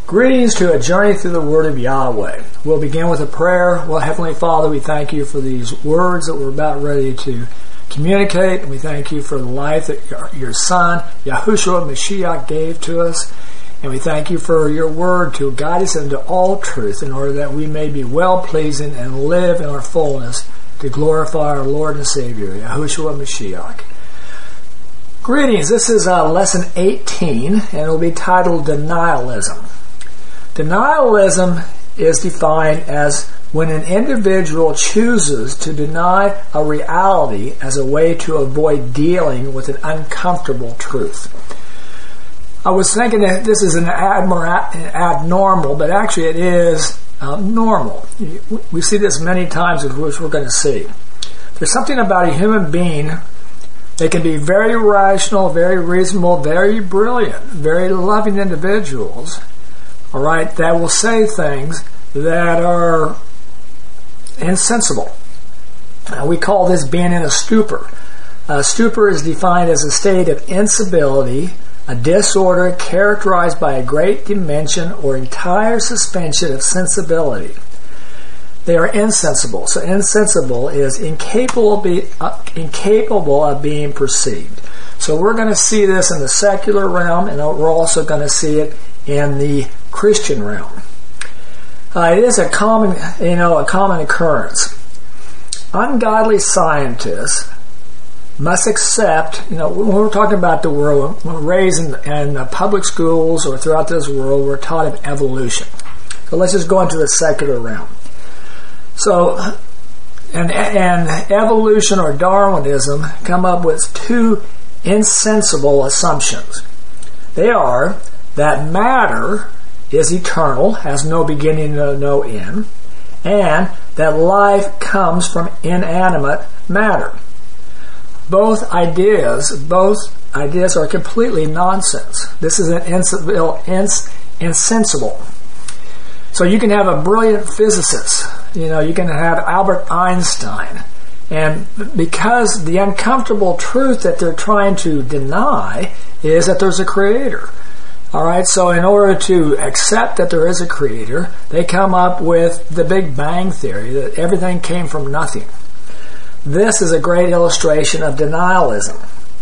Greetings to a journey through the Word of Yahweh. We'll begin with a prayer. Well, Heavenly Father, we thank you for these words that we're about ready to communicate. And we thank you for the life that your Son, Yahushua Mashiach, gave to us. And we thank you for your word to guide us into all truth in order that we may be well-pleasing and live in our fullness to glorify our Lord and Savior, Yahushua Mashiach. Greetings. This is lesson 18, and it will be titled Denialism. Denialism is defined as when an individual chooses to deny a reality as a way to avoid dealing with an uncomfortable truth. I was thinking that this is an abnormal, but actually it is normal. We see this many times, which we're going to see. There's something about a human being that can be very rational, very reasonable, very brilliant, very loving individuals, all right, that will say things that are insensible. We call this being in a stupor. A stupor is defined as a state of incivility, a disorder characterized by a great dimension or entire suspension of sensibility. They are insensible. So insensible is incapable of being perceived. So we're going to see this in the secular realm, and we're also going to see it in the Christian realm. It is a common occurrence. Ungodly scientists must accept, when we're talking about the world, when we're raised in public schools or throughout this world, we're taught of evolution. So let's just go into the secular realm. So, and evolution or Darwinism come up with two insensible assumptions. They are that matter is eternal, has no beginning, no end, and that life comes from inanimate matter. Both ideas are completely nonsense. This is insensible. So you can have a brilliant physicist, you can have Albert Einstein, and because the uncomfortable truth that they're trying to deny is that there's a creator. All right, so in order to accept that there is a creator, they come up with the Big Bang Theory, that everything came from nothing. This is a great illustration of denialism.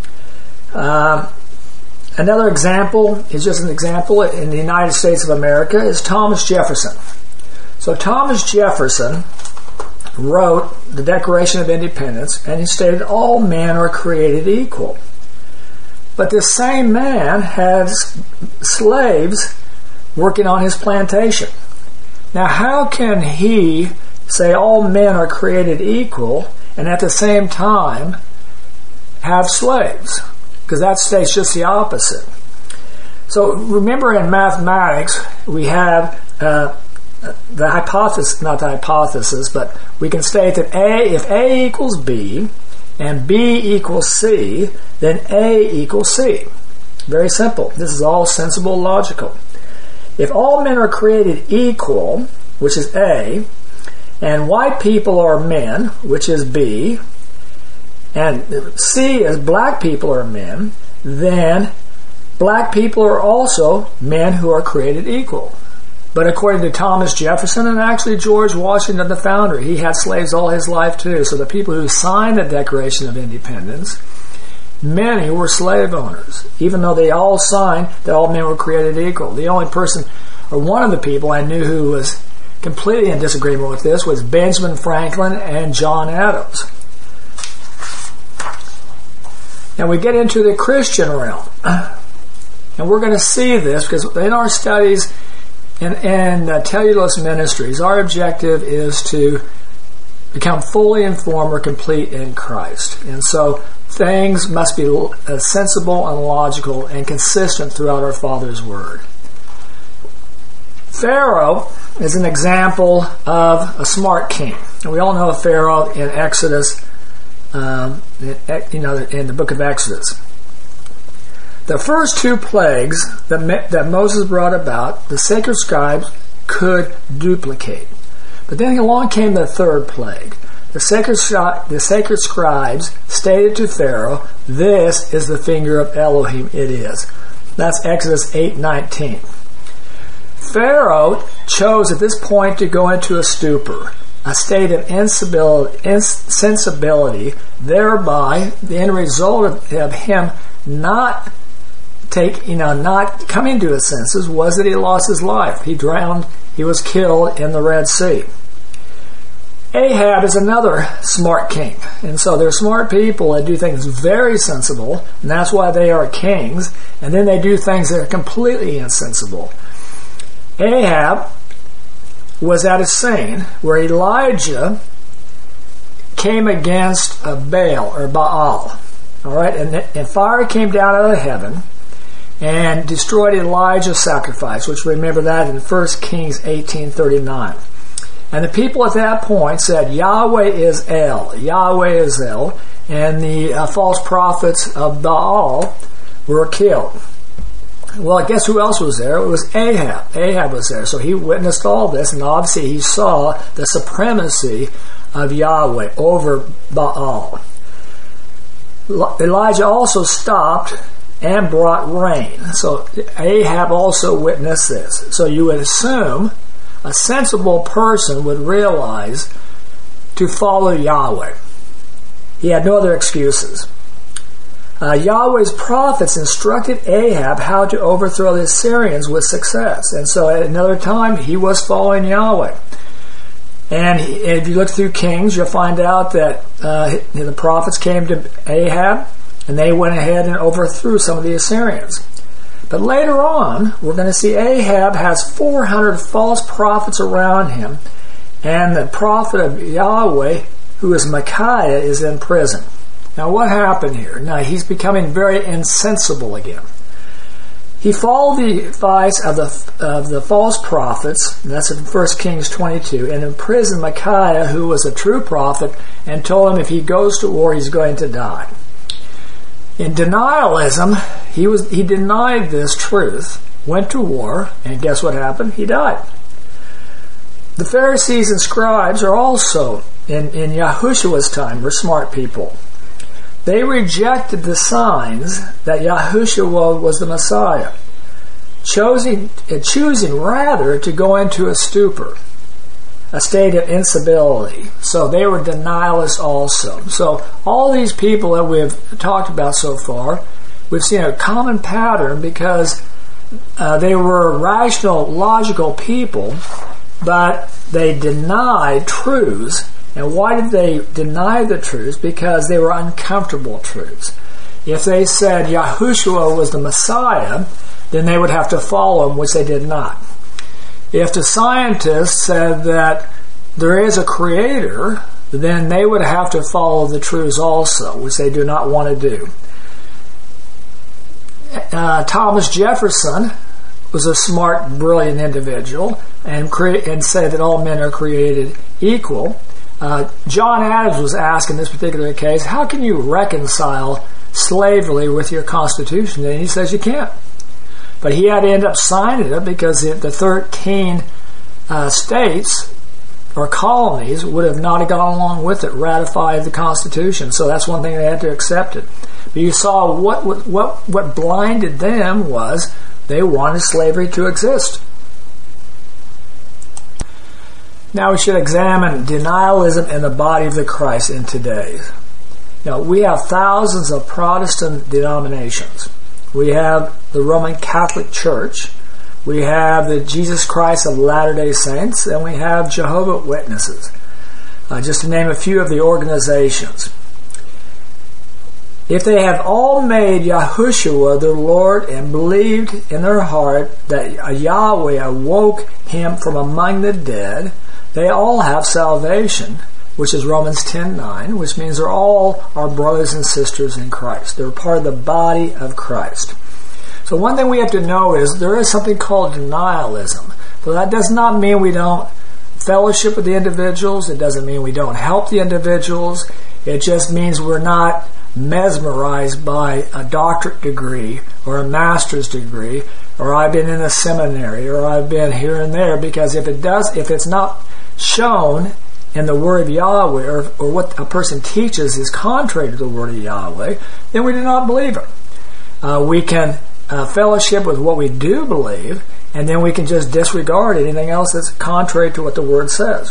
Another example is just an example in the United States of America is Thomas Jefferson. So Thomas Jefferson wrote the Declaration of Independence, and he stated all men are created equal. But this same man had slaves working on his plantation. Now, how can he say all men are created equal and at the same time have slaves? Because that states just the opposite. So remember, in mathematics, we have the hypothesis, not the hypothesis, but we can state that if A equals B and B equals C, then A equals C. Very simple. This is all sensible, logical. If all men are created equal, which is A, and white people are men, which is B, and C is black people are men, then black people are also men who are created equal. But according to Thomas Jefferson and actually George Washington, the founder, he had slaves all his life too. So the people who signed the Declaration of Independence, many were slave owners, even though they all signed that all men were created equal. The only person, or one of the people I knew who was completely in disagreement with this was Benjamin Franklin and John Adams. Now we get into the Christian realm. And we're going to see this because in our studies in Telos Ministries, our objective is to become fully informed or complete in Christ. And so things must be sensible and logical and consistent throughout our Father's Word. Pharaoh is an example of a smart king. And we all know of Pharaoh in Exodus, in the book of Exodus. The first two plagues that Moses brought about, the sacred scribes could duplicate. But then along came the third plague. The sacred scribes stated to Pharaoh, "This is the finger of Elohim, it is." That's Exodus 8:19. Pharaoh chose at this point to go into a stupor, a state of insensibility, thereby the end result of him not coming to his senses was that he lost his life. He drowned, he was killed in the Red Sea. Ahab is another smart king. And so they're smart people that do things very sensible, and that's why they are kings. And then they do things that are completely insensible. Ahab was at a scene where Elijah came against Baal or Baal. All right, and fire came down out of heaven and destroyed Elijah's sacrifice, which remember that in 1 Kings 18:39. And the people at that point said, Yahweh is El, Yahweh is El, and the false prophets of Baal were killed. Well, guess who else was there? It was Ahab. Ahab was there. So he witnessed all this, and obviously he saw the supremacy of Yahweh over Baal. Elijah also stopped and brought rain. So Ahab also witnessed this. So you would assume a sensible person would realize to follow Yahweh. He had no other excuses. Yahweh's prophets instructed Ahab how to overthrow the Assyrians with success. And so at another time, he was following Yahweh. And if you look through Kings, you'll find out that the prophets came to Ahab, and they went ahead and overthrew some of the Assyrians. But later on, we're going to see Ahab has 400 false prophets around him, and the prophet of Yahweh, who is Micaiah, is in prison. Now what happened here? Now he's becoming very insensible again. He followed the advice of the false prophets, and that's in 1 Kings 22, and imprisoned Micaiah, who was a true prophet, and told him if he goes to war, he's going to die. In denialism, he denied this truth, went to war, and guess what happened? He died. The Pharisees and scribes are also, in Yahushua's time, were smart people. They rejected the signs that Yahushua was the Messiah, choosing rather to go into a stupor, a state of instability. So they were denialists also. So all these people that we've talked about so far, we've seen a common pattern because they were rational, logical people, but they denied truths. And why did they deny the truths? Because they were uncomfortable truths. If they said Yahushua was the Messiah, then they would have to follow him, which they did not. If the scientists said that there is a creator, then they would have to follow the truths also, which they do not want to do. Thomas Jefferson was a smart, brilliant individual and said that all men are created equal. John Adams was asked in this particular case, how can you reconcile slavery with your Constitution? And he says you can't. But he had to end up signing it because the 13 states or colonies would have not gone along with it, ratified the Constitution. So that's one thing they had to accept it. But you saw what blinded them was they wanted slavery to exist. Now we should examine denialism in the body of the Christ in today. Now we have thousands of Protestant denominations. We have the Roman Catholic Church. We have the Jesus Christ of Latter-day Saints, and we have Jehovah's Witnesses. Just to name a few of the organizations. If they have all made Yahushua their Lord and believed in their heart that Yahweh awoke him from among the dead, they all have salvation, which is Romans 10:9, which means they're all our brothers and sisters in Christ. They're part of the body of Christ. So one thing we have to know is there is something called denialism. So that does not mean we don't fellowship with the individuals. It doesn't mean we don't help the individuals. It just means we're not mesmerized by a doctorate degree or a master's degree, or I've been in a seminary, or I've been here and there, because if it's not shown in the Word of Yahweh, or what a person teaches is contrary to the Word of Yahweh, then we do not believe it. We can fellowship with what we do believe, and then we can just disregard anything else that's contrary to what the Word says.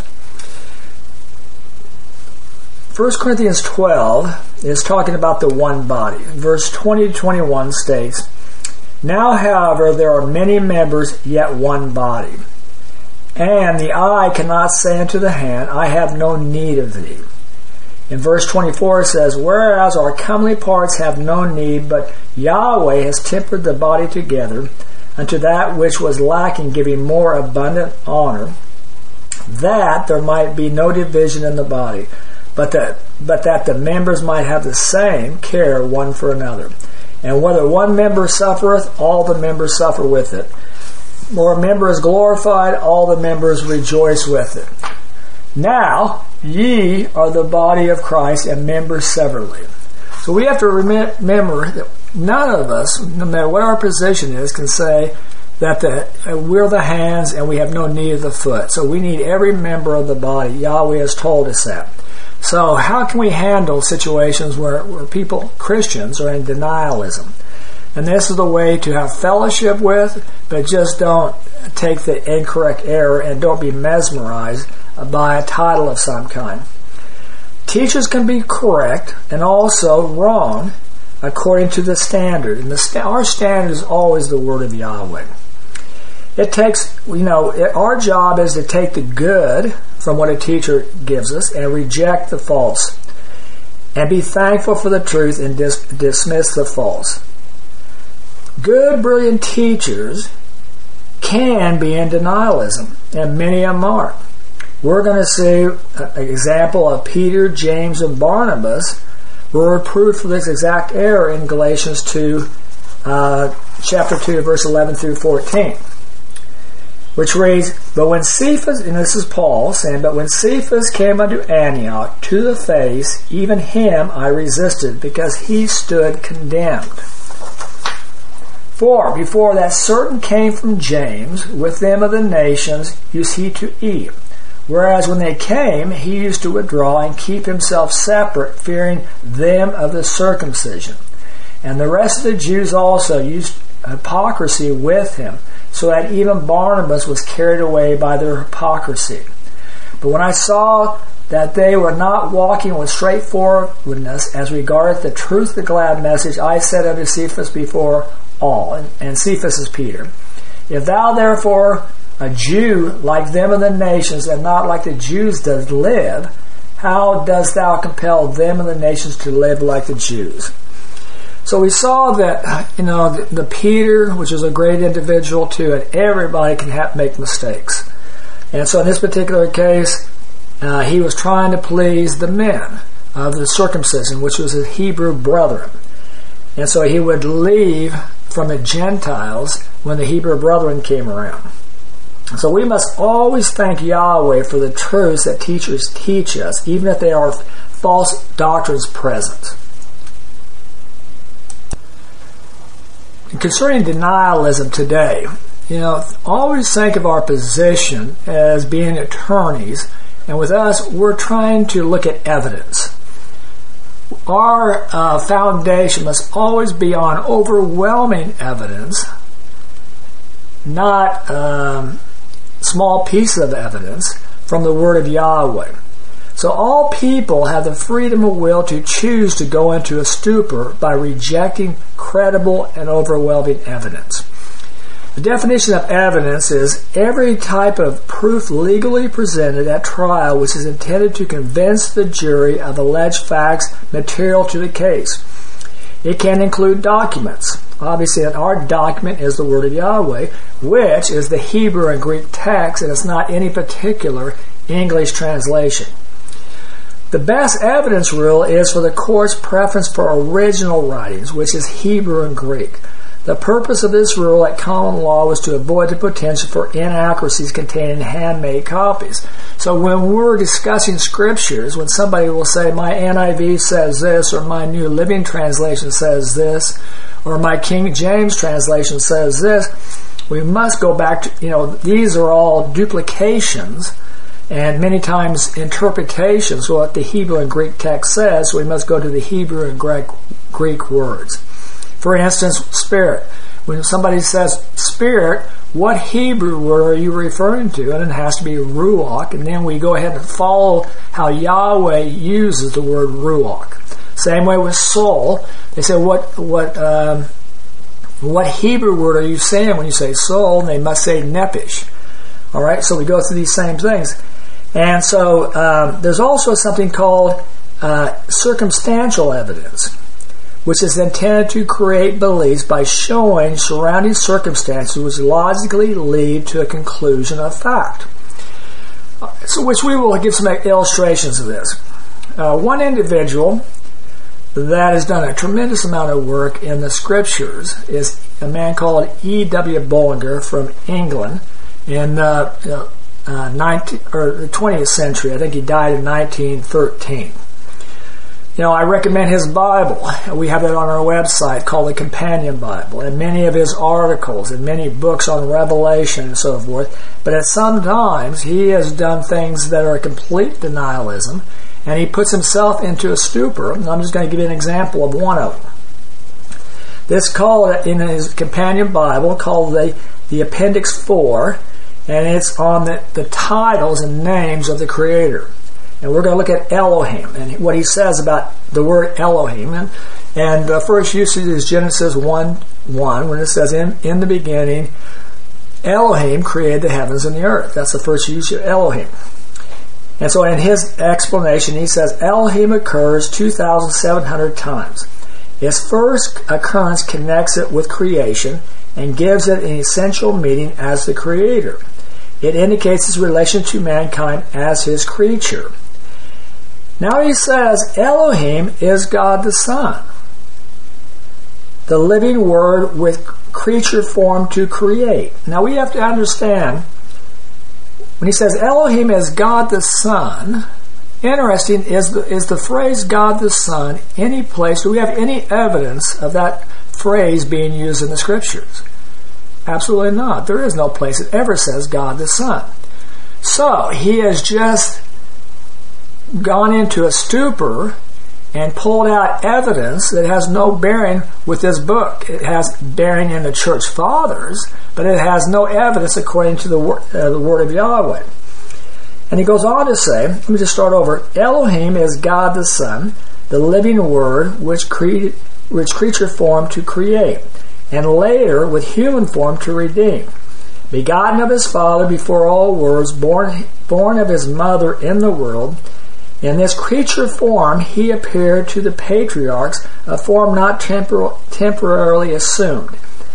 1 Corinthians 12 is talking about the one body. Verse 20 to 21 states, "Now, however, there are many members, yet one body. And the eye cannot say unto the hand, I have no need of thee." In verse 24 it says, "Whereas our comely parts have no need, but Yahweh has tempered the body together unto that which was lacking, giving more abundant honor, that there might be no division in the body, but that the members might have the same care one for another. And whether one member suffereth, all the members suffer with it. Or a member is glorified, all the members rejoice with it. Now ye are the body of Christ, and members severally." So we have to remember that none of us, no matter what our position is, can say that we're the hands and we have no need of the foot. So we need every member of the body. Yahweh has told us that. So how can we handle situations where people, Christians, are in denialism? And this is the way to have fellowship with, but just don't take the incorrect error and don't be mesmerized by a title of some kind. Teachers can be correct and also wrong according to the standard. And our standard is always the Word of Yahweh. It takes, our job is to take the good from what a teacher gives us and reject the false. And be thankful for the truth and dismiss the false. Good, brilliant teachers can be in denialism, and many of them are. We're going to see an example of Peter, James, and Barnabas were reproved for this exact error in Galatians 2, chapter 2, verse 11 through 14. Which reads, "But when Cephas," and this is Paul saying, "But when Cephas came unto Antioch to the face, even him I resisted, because he stood condemned. For before that certain came from James, with them of the nations used he to eat. Whereas when they came, he used to withdraw and keep himself separate, fearing them of the circumcision. And the rest of the Jews also used hypocrisy with him, so that even Barnabas was carried away by their hypocrisy. But when I saw that they were not walking with straightforwardness as regarded the truth of the glad message, I said unto Cephas before all," and Cephas is Peter, "If thou therefore, a Jew like them of the nations, and not like the Jews does live, how dost thou compel them of the nations to live like the Jews?" So we saw that, the Peter, which is a great individual too, and everybody can make mistakes. And so in this particular case, he was trying to please the men of the circumcision, which was his Hebrew brethren. And so he would leave from the Gentiles when the Hebrew brethren came around. So we must always thank Yahweh for the truths that teachers teach us, even if there are false doctrines present. Concerning denialism today, always think of our position as being attorneys, and with us, we're trying to look at evidence. Our foundation must always be on overwhelming evidence, not small pieces of evidence from the Word of Yahweh. So all people have the freedom of will to choose to go into a stupor by rejecting credible and overwhelming evidence. The definition of evidence is every type of proof legally presented at trial which is intended to convince the jury of alleged facts material to the case. It can include documents. Obviously, our document is the Word of Yahweh, which is the Hebrew and Greek text, and it's not any particular English translation. The best evidence rule is for the court's preference for original writings, which is Hebrew and Greek. The purpose of this rule at common law was to avoid the potential for inaccuracies contained in handmade copies. So when we're discussing scriptures, when somebody will say, my NIV says this, or my New Living Translation says this, or my King James Translation says this, we must go back to, these are all duplications and many times interpretations of what the Hebrew and Greek text says, so we must go to the Hebrew and Greek words. For instance, spirit. When somebody says spirit, what Hebrew word are you referring to? And it has to be ruach. And then we go ahead and follow how Yahweh uses the word ruach. Same way with soul. They say, what Hebrew word are you saying when you say soul? And they must say nephesh. All right, so we go through these same things. And so there's also something called circumstantial evidence, which is intended to create beliefs by showing surrounding circumstances which logically lead to a conclusion of fact. So which we will give some illustrations of this. One individual that has done a tremendous amount of work in the scriptures is a man called E.W. Bullinger from England in the 20th century. I think he died in 1913. I recommend his Bible. We have it on our website called the Companion Bible, and many of his articles and many books on Revelation and so forth. But at some times he has done things that are complete denialism, and he puts himself into a stupor. And I'm just going to give you an example of one of them. This called in his Companion Bible called the Appendix 4, and it's on the titles and names of the Creator. And we're going to look at Elohim and what he says about the word Elohim. And the first usage is Genesis 1:1, when it says, in the beginning, Elohim created the heavens and the earth. That's the first use of Elohim. And so in his explanation, he says, Elohim occurs 2,700 times. Its first occurrence connects it with creation and gives it an essential meaning as the Creator. It indicates his relation to mankind as his creature. Now he says Elohim is God the Son, the living Word with creature form to create. Now we have to understand, when he says Elohim is God the Son, interesting is the phrase God the Son any place? Do we have any evidence of that phrase being used in the Scriptures? Absolutely not. There is no place it ever says God the Son. So he has just gone into a stupor and pulled out evidence that has no bearing with this book. It has bearing in the church fathers, but it has no evidence according to the word of Yahweh. And he goes on to say, let me just start over. Elohim is God the Son, the living Word, which creature form to create, and later with human form to redeem. Begotten of his Father before all worlds, born of his mother in the world, in this creature form he appeared to the patriarchs, a form not temporarily assumed.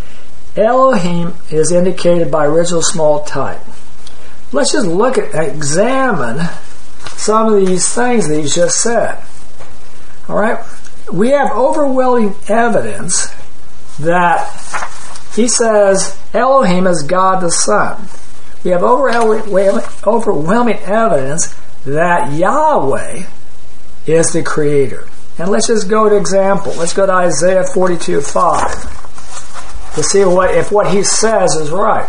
Elohim is indicated by original small type. Let's just examine some of these things that he's just said. All right? We have overwhelming evidence that he says Elohim is God the Son. We have overwhelming evidence that Yahweh is the Creator. And let's just go to example. Let's go to Isaiah 42:5 to see if what he says is right.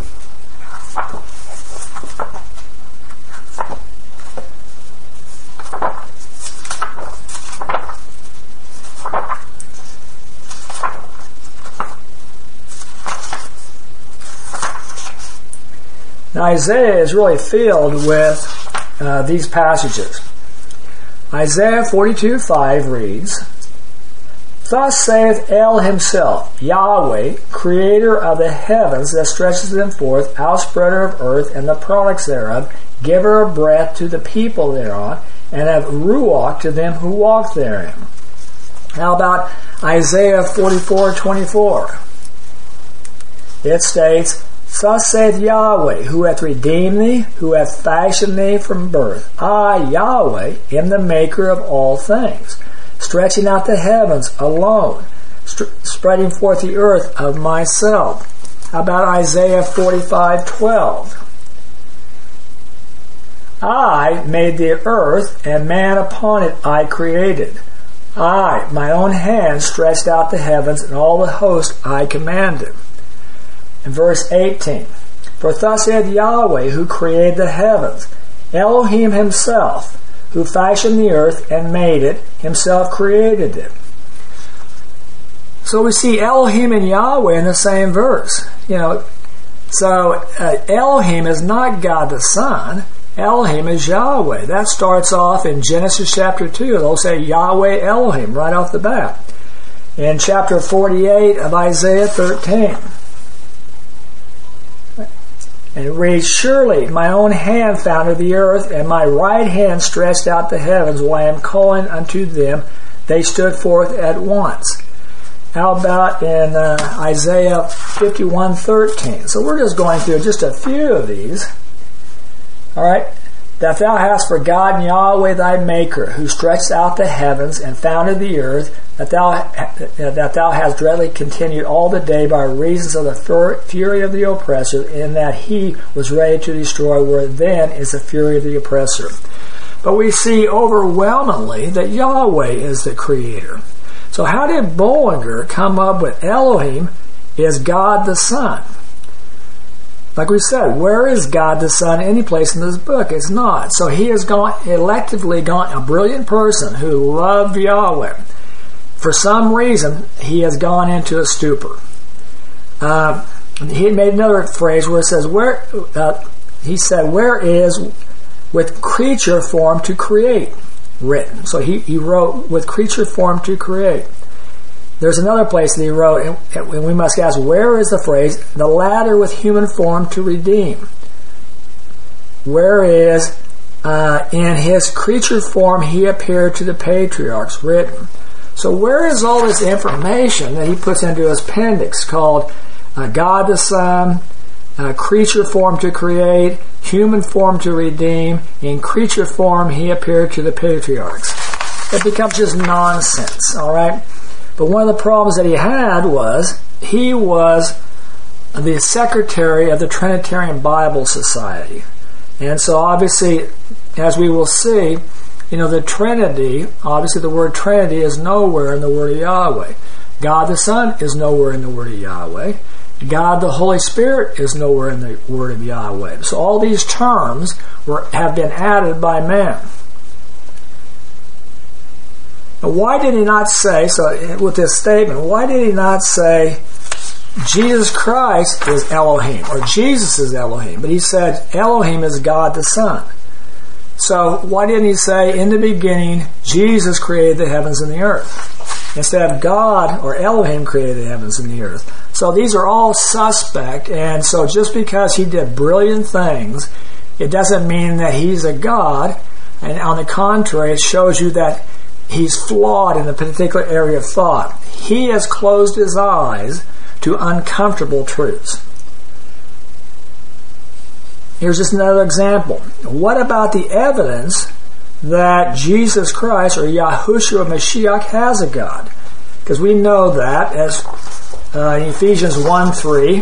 Now Isaiah is really filled with these passages. Isaiah 42:5 reads, Thus saith El himself, Yahweh, creator of the heavens that stretches them forth, outspreader of earth and the products thereof, giver of breath to the people thereon, and of ruach to them who walk therein. How about Isaiah 44:24? It states, Thus saith Yahweh, who hath redeemed thee, who hath fashioned thee from birth. I, Yahweh, am the maker of all things, stretching out the heavens alone, spreading forth the earth of myself. How about Isaiah 45:12? I made the earth, and man upon it I created. I, my own hand, stretched out the heavens, and all the host I commanded. In verse 18, For thus saith Yahweh, who created the heavens, Elohim himself, who fashioned the earth and made it, himself created it. So we see Elohim and Yahweh in the same verse. So Elohim is not God the Son. Elohim is Yahweh. That starts off in Genesis chapter 2. They'll say Yahweh Elohim right off the bat. In chapter 48 of Isaiah 13. And it reads, surely my own hand founded the earth, and my right hand stretched out the heavens. While I am calling unto them, they stood forth at once. How about in Isaiah 51:13? So we're just going through just a few of these. All right. That thou hast forgotten Yahweh thy Maker, who stretched out the heavens and founded the earth, that thou hast dreadly continued all the day by reasons of the fury of the oppressor, in that he was ready to destroy, where then is the fury of the oppressor. But we see overwhelmingly that Yahweh is the creator. So how did Bullinger come up with Elohim is God the Son? Like we said, where is God the Son any place in this book? It's not. So he has electively gone, a brilliant person who loved Yahweh. For some reason, he has gone into a stupor. He made another phrase where it says, he said, where is with creature form to create written? So he wrote with creature form to create. There's another place that he wrote, and we must ask, where is the phrase, the latter with human form to redeem? Where is, in his creature form he appeared to the patriarchs, written? So where is all this information that he puts into his appendix called God the Son, creature form to create, human form to redeem, in creature form he appeared to the patriarchs? It becomes just nonsense, all right? But one of the problems that he had was he was the secretary of the Trinitarian Bible Society. And so obviously, as we will see, the Trinity, obviously the word Trinity is nowhere in the word of Yahweh. God the Son is nowhere in the word of Yahweh. God the Holy Spirit is nowhere in the word of Yahweh. So all these terms have been added by man. Now, why did he not say, so with this statement, why did he not say Jesus Christ is Elohim or Jesus is Elohim? But he said Elohim is God the Son. So why didn't he say in the beginning Jesus created the heavens and the earth? Instead of God or Elohim created the heavens and the earth. So these are all suspect, and so just because he did brilliant things, it doesn't mean that he's a God. And on the contrary, it shows you that he's flawed in a particular area of thought. He has closed his eyes to uncomfortable truths. Here's just another example. What about the evidence that Jesus Christ or Yahushua Mashiach has a God? Because we know that as in Ephesians 1:3.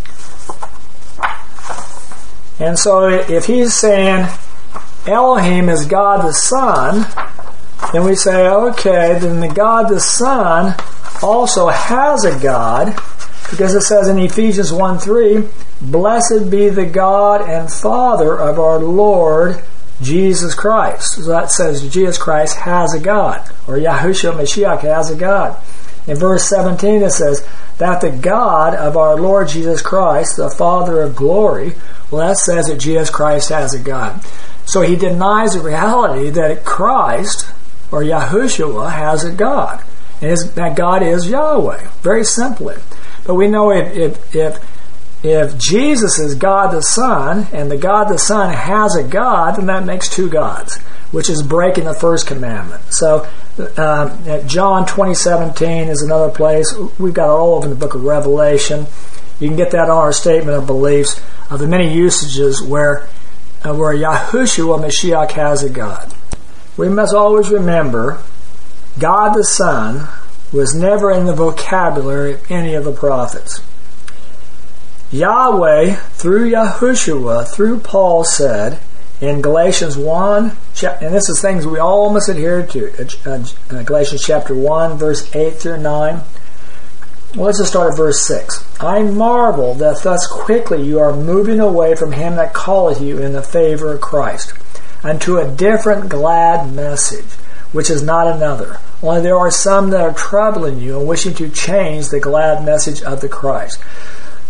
And so if he's saying Elohim is God the Son, then we say, okay, then the God the Son also has a God, because it says in Ephesians 1:3, blessed be the God and Father of our Lord Jesus Christ. So that says Jesus Christ has a God, or Yahushua Mashiach has a God. In verse 17 it says, that the God of our Lord Jesus Christ, the Father of glory, well, that says that Jesus Christ has a God. So he denies the reality that Christ, or Yahushua, has a God. And that God is Yahweh, very simply. But we know if Jesus is God the Son, and the God the Son has a God, then that makes two gods, which is breaking the first commandment. So John 20:17 is another place. We've got it all over in the book of Revelation. You can get that on our statement of beliefs of the many usages where Yahushua Mashiach has a God. We must always remember God the Son was never in the vocabulary of any of the prophets. Yahweh, through Yahushua, through Paul, said in Galatians 1, and this is things we all must adhere to, Galatians chapter 1, verse 8 through 9. Well, let's just start at verse 6. I marvel that thus quickly you are moving away from him that calleth you in the favor of Christ, unto a different glad message, which is not another. Only there are some that are troubling you and wishing to change the glad message of the Christ.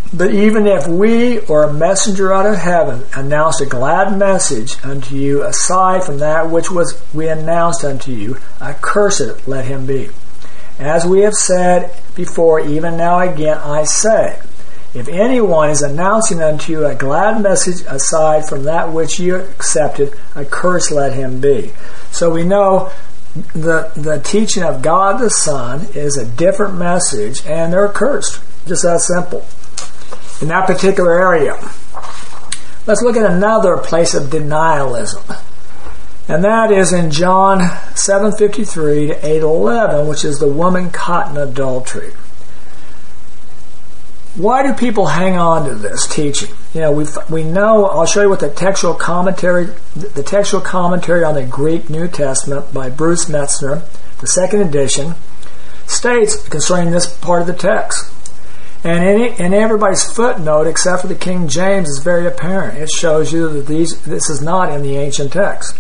But even if we or a messenger out of heaven announced a glad message unto you aside from that which we announced unto you, accursed let him be. As we have said before, even now again I say, if anyone is announcing unto you a glad message aside from that which you accepted, accursed let him be. So we know the teaching of God the Son is a different message, and they're accursed. Just that simple. In that particular area. Let's look at another place of denialism. And that is in John 7:53 to 8:11, which is the woman caught in adultery. Why do people hang on to this teaching? We know, I'll show you what the textual commentary on the Greek New Testament by Bruce Metzner, the second edition, states concerning this part of the text. And in everybody's footnote, except for the King James, is very apparent. It shows you that this is not in the ancient text.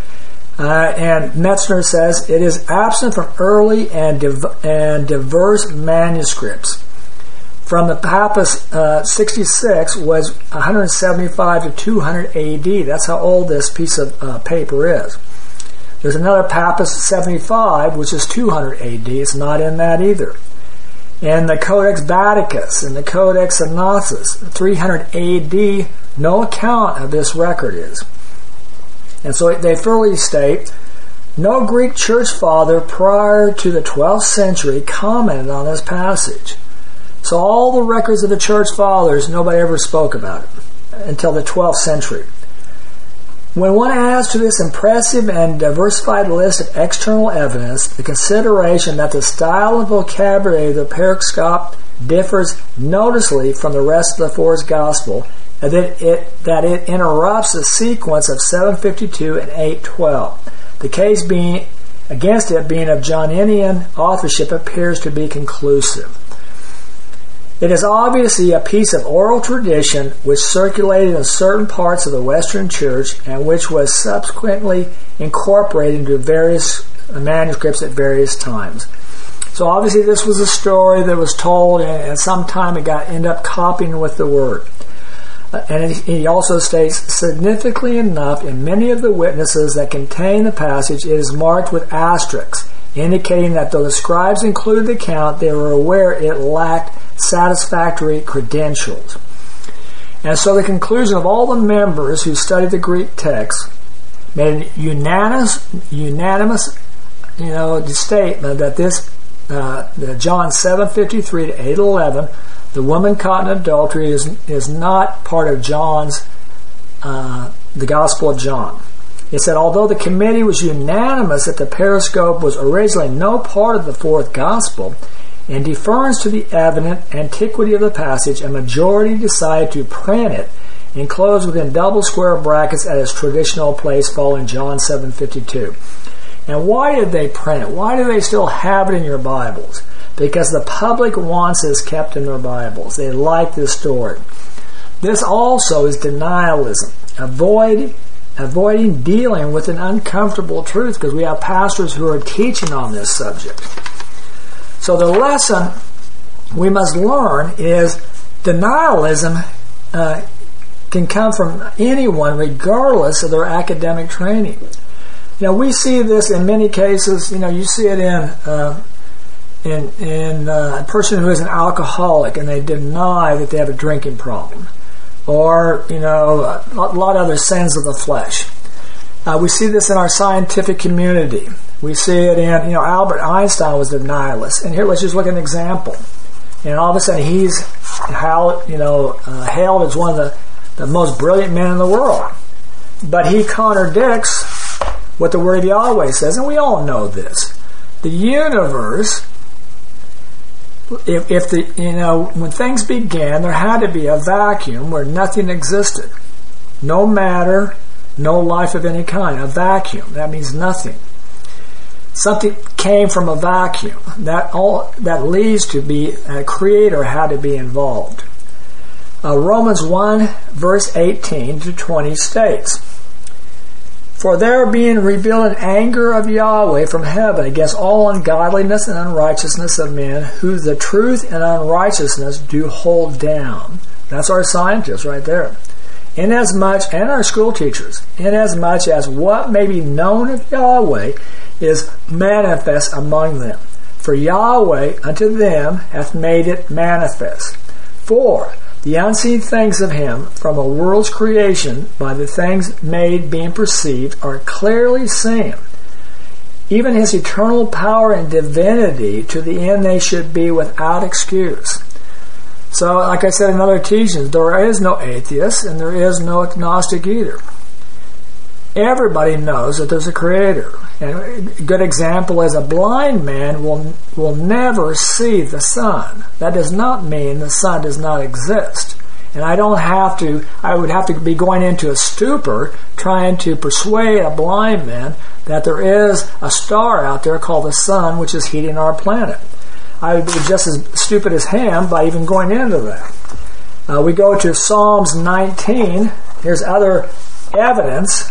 And Metzner says, it is absent from early and diverse manuscripts. From the Papyrus 66 was 175 to 200 AD. That's how old this piece of paper is. There's another Papyrus 75, which is 200 AD. It's not in that either. And the Codex Vaticanus and the Codex Sinaiticus, 300 AD, no account of this record is. And so they further state, no Greek church father prior to the 12th century commented on this passage. So all the records of the church fathers, nobody ever spoke about it until the 12th century. When one adds to this impressive and diversified list of external evidence the consideration that the style and vocabulary of the Pericope differs noticeably from the rest of the fourth gospel, and that it interrupts the sequence of 752 and 812, the case being against it being of Johannine authorship appears to be conclusive. It is obviously a piece of oral tradition which circulated in certain parts of the Western Church and which was subsequently incorporated into various manuscripts at various times. So obviously this was a story that was told, and sometime it ended up copying with the word. And he also states, significantly enough, in many of the witnesses that contain the passage, it is marked with asterisks, indicating that though the scribes included the account, they were aware it lacked satisfactory credentials. And so the conclusion of all the members who studied the Greek text made a unanimous statement that this John 7:53 to 8:11, the woman caught in adultery, is not part of John's the Gospel of John. It said, although the committee was unanimous that the Pericope was originally no part of the fourth Gospel, in deference to the evident antiquity of the passage, a majority decided to print it enclosed within double square brackets at its traditional place following John 7:52. And why did they print it? Why do they still have it in your Bibles? Because the public wants this kept in their Bibles. They like this story. This also is denialism. Avoiding dealing with an uncomfortable truth, because we have pastors who are teaching on this subject. So the lesson we must learn is denialism can come from anyone regardless of their academic training. We see this in many cases. You see it in a person who is an alcoholic and they deny that they have a drinking problem, or a lot of other sins of the flesh. We see this in our scientific community. We see it in, Albert Einstein was a nihilist. And here, let's just look at an example. And all of a sudden, he's hailed as one of the most brilliant men in the world. But he contradicts what the Word of Yahweh says, and we all know this. The universe, when things began, there had to be a vacuum where nothing existed. No matter, no life of any kind. A vacuum. That means nothing. Something came from a vacuum. That leads to be a creator had to be involved. Romans 1 verse 18 to 20 states, For there being revealed an anger of Yahweh from heaven against all ungodliness and unrighteousness of men, who the truth and unrighteousness do hold down. That's our scientists right there. Inasmuch, and our school teachers, inasmuch as what may be known of Yahweh is manifest among them. For Yahweh unto them hath made it manifest. For the unseen things of him from a world's creation, by the things made being perceived, are clearly seen, even his eternal power and divinity, to the end they should be without excuse. So, like I said in other teachings, there is no atheist and there is no agnostic either. Everybody knows that there's a creator. And a good example is a blind man will never see the sun. That does not mean the sun does not exist. And I would have to be going into a stupor trying to persuade a blind man that there is a star out there called the sun which is heating our planet. I would be just as stupid as him by even going into that. We go to Psalms 19. Here's other evidence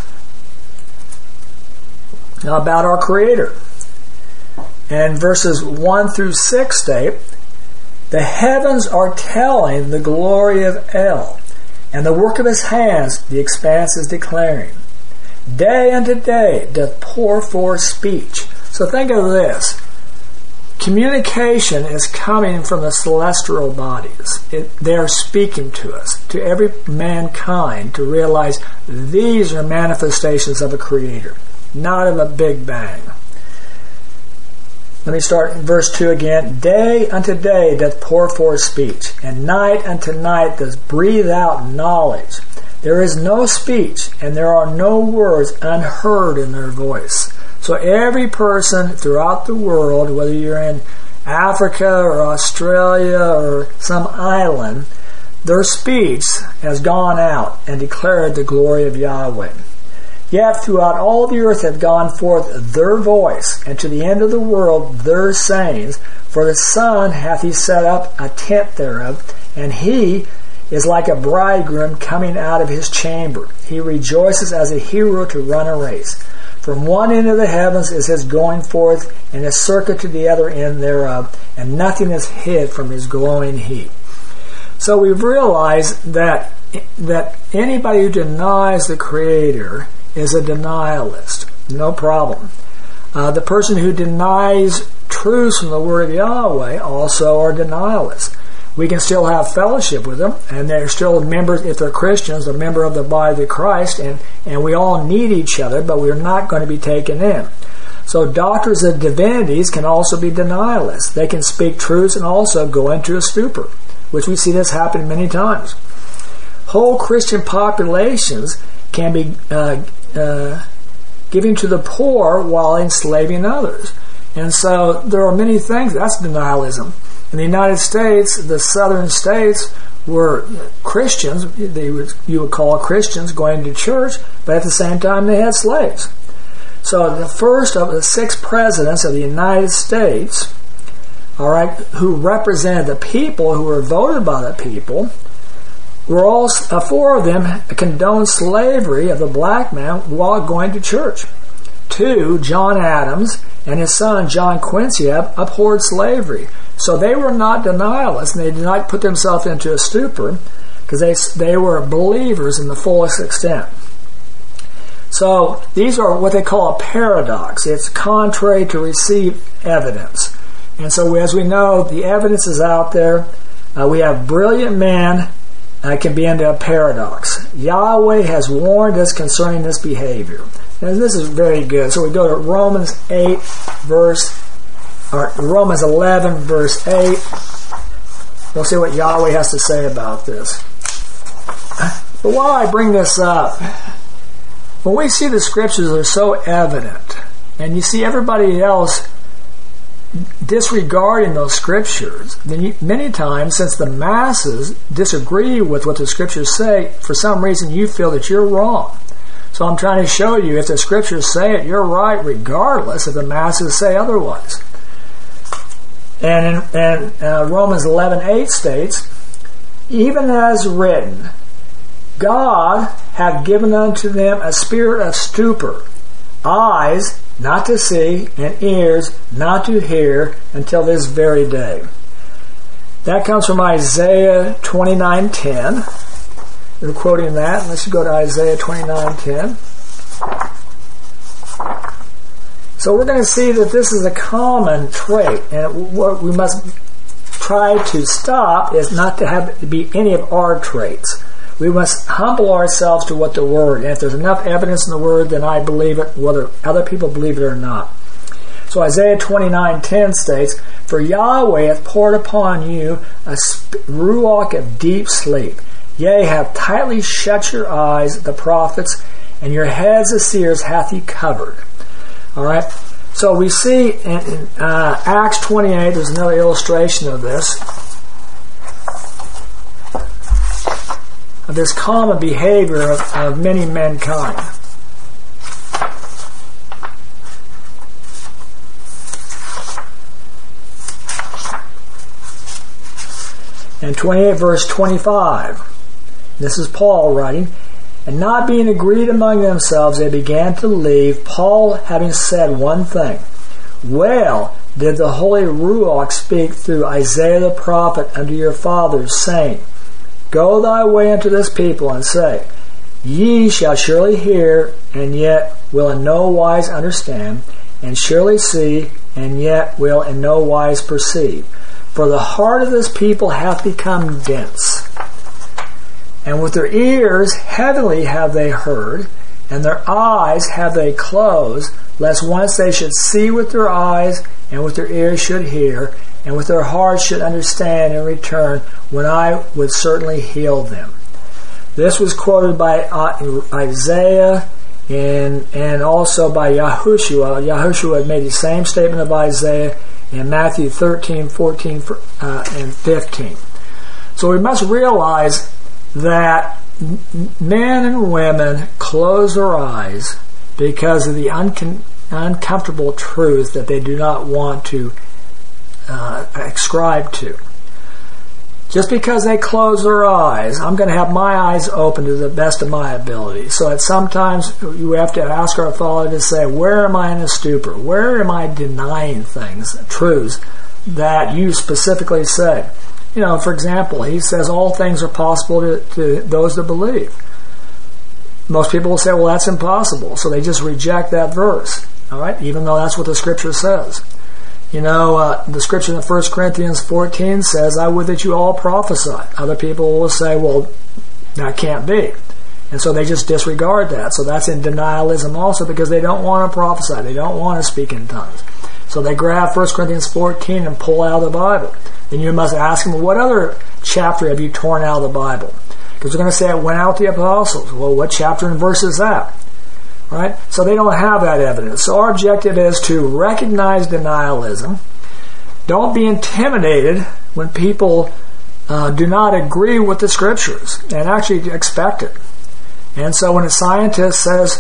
about our Creator. And verses 1 through 6 state, the heavens are telling the glory of El, and the work of his hands the expanse is declaring. Day unto day doth pour forth speech. So think of this. Communication is coming from the celestial bodies. They are speaking to us, to every mankind, to realize these are manifestations of a Creator, not of a Big Bang. Let me start in verse 2 again. Day unto day doth pour forth speech, and night unto night doth breathe out knowledge. There is no speech, and there are no words unheard in their voice. So every person throughout the world, whether you're in Africa or Australia or some island, their speech has gone out and declared the glory of Yahweh. Yet throughout all the earth have gone forth their voice, and to the end of the world their sayings. For the sun hath he set up a tent thereof, and he is like a bridegroom coming out of his chamber. He rejoices as a hero to run a race. From one end of the heavens is his going forth, and his circuit to the other end thereof, and nothing is hid from his glowing heat. So we've realized that anybody who denies the Creator is a denialist. No problem. The person who denies truths from the Word of Yahweh also are denialists. We can still have fellowship with them, and they're still members, if they're Christians, a member of the body of Christ, and we all need each other, but we're not going to be taken in. So doctors of divinities can also be denialists. They can speak truths and also go into a stupor, which we see this happen many times. Whole Christian populations can be giving to the poor while enslaving others. And so there are many things. That's denialism. In the United States, the southern states were Christians, you would call Christians going to church, but at the same time they had slaves. So the first of the 6 presidents of the United States, all right, who represented the people, who were voted by the people, were all 4 of them condoned slavery of the black man while going to church. 2, John Adams and his son John Quincy abhorred slavery. So they were not denialists, and they did not put themselves into a stupor, because they were believers in the fullest extent. So these are what they call a paradox. It's contrary to received evidence. And so as we know, the evidence is out there. We have brilliant men can be into a paradox. Yahweh has warned us concerning this behavior. And this is very good. So we go to Romans 11, verse 8. We'll see what Yahweh has to say about this. But while I bring this up, when we see the scriptures are so evident, and you see everybody else disregarding those scriptures, then many times, since the masses disagree with what the scriptures say, for some reason you feel that you're wrong. So I'm trying to show you, if the scriptures say it, you're right regardless if the masses say otherwise. And Romans 11:8 states, even as written, God have given unto them a spirit of stupor, eyes not to see, and ears not to hear, until this very day. That comes from Isaiah 29:10. We're quoting that. Let's go to Isaiah 29:10. So we're going to see that this is a common trait, and what we must try to stop is not to have it be any of our traits. We must humble ourselves to what the Word, and if there's enough evidence in the Word, then I believe it, whether other people believe it or not. So Isaiah 29:10 states, "For Yahweh hath poured upon you a ruach of deep sleep. Yea, have tightly shut your eyes, the prophets, and your heads, the seers, hath he covered." All right. So we see in Acts 28, there's another illustration of this common behavior of many mankind. And 28 verse 25, this is Paul writing, "And not being agreed among themselves, they began to leave, Paul having said one thing. Well did the Holy Ruach speak through Isaiah the prophet unto your fathers, saying, Go thy way unto this people, and say, Ye shall surely hear, and yet will in no wise understand, and surely see, and yet will in no wise perceive. For the heart of this people hath become dense. And with their ears heavily have they heard, and their eyes have they closed, lest once they should see with their eyes, and with their ears should hear, and with their hearts should understand and return, when I would certainly heal them." This was quoted by Isaiah and also by Yahushua. Yahushua had made the same statement of Isaiah in Matthew 13, 14, and 15. So we must realize that men and women close their eyes because of the uncomfortable truth that they do not want to ascribe to. Just because they close their eyes, I'm going to have my eyes open to the best of my ability. So at sometimes you have to ask our Father to say, where am I in a stupor? Where am I denying things, truths that you specifically say? You know, for example, he says all things are possible to those that believe. Most people will say, well, that's impossible. So they just reject that verse, all right, even though that's what the Scripture says. You know, the Scripture in 1 Corinthians 14 says, I would that you all prophesy. Other people will say, well, that can't be. And so they just disregard that. So that's in denialism also, because they don't want to prophesy. They don't want to speak in tongues. So they grab 1 Corinthians 14 and pull out of the Bible. Then you must ask them, well, what other chapter have you torn out of the Bible? Because they're going to say it went out the apostles. Well, what chapter and verse is that? Right? So they don't have that evidence. So our objective is to recognize denialism. Don't be intimidated when people do not agree with the Scriptures, and actually expect it. And so when a scientist says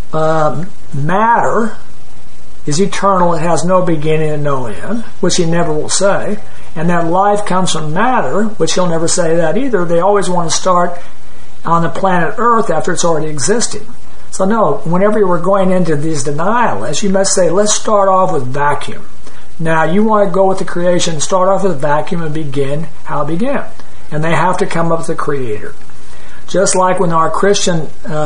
matter is eternal, it has no beginning and no end, which he never will say, and that life comes from matter, which he'll never say that either. They always want to start on the planet Earth after it's already existing. So no, whenever you were going into these denialists, you must say, let's start off with vacuum. Now, you want to go with the creation, start off with vacuum and begin how it began. And they have to come up with a creator. Just like when our Christian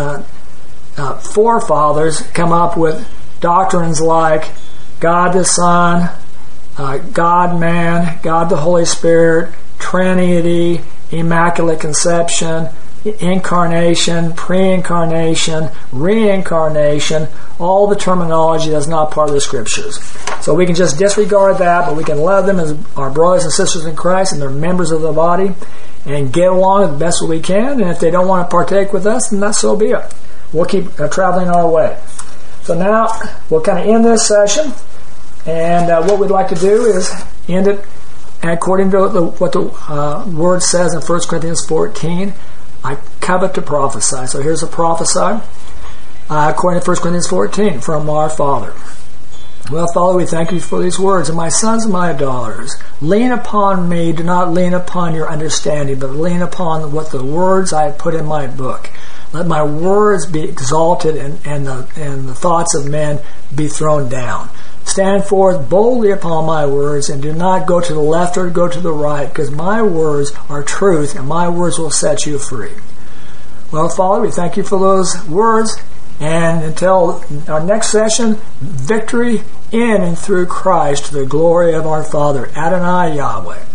forefathers come up with doctrines like God the Son, God man, God the Holy Spirit, Trinity, Immaculate Conception, incarnation, pre-incarnation, reincarnation, all the terminology that's not part of the Scriptures. So we can just disregard that, but we can love them as our brothers and sisters in Christ, and they're members of the body, and get along the best we can. And if they don't want to partake with us, then that so be it. We'll keep traveling our way. So now we'll kind of end this session, and what we'd like to do is end it according to what the Word says in 1 Corinthians 14. I covet to prophesy. So here's a prophesy according to 1 Corinthians 14 from our Father. Well, Father, we thank you for these words. And my sons and my daughters, lean upon me. Do not lean upon your understanding, but lean upon what the words I have put in my book. Let my words be exalted and the thoughts of men be thrown down. Stand forth boldly upon my words, and do not go to the left or go to the right, because my words are truth, and my words will set you free. Well, Father, we thank you for those words, and until our next session, victory in and through Christ to the glory of our Father, Adonai Yahweh.